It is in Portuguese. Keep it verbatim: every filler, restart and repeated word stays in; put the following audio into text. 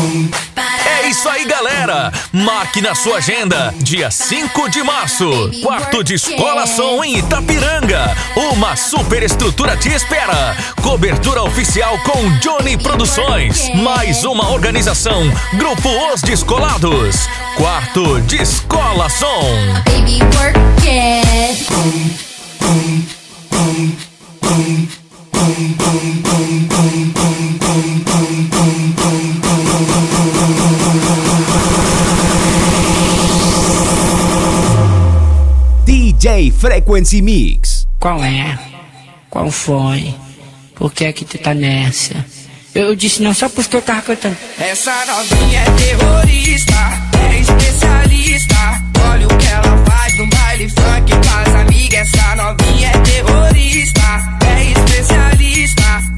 É isso aí, galera! Marque na sua agenda, dia cinco de março, quarto de Escola Som em Itapiranga. Uma super estrutura te espera. Cobertura oficial com Johnny Produções. Mais uma organização, Grupo Os Descolados. Quarto de Escola Som. Baby, work it. D J Frequency Mix. Qual é? Qual foi? Por que é que tu tá nessa? Eu disse não só porque eu tava cantando. Essa novinha é terrorista, é especialista. Olha o que ela faz no baile funk com as amigas. Essa novinha é terrorista, é especialista.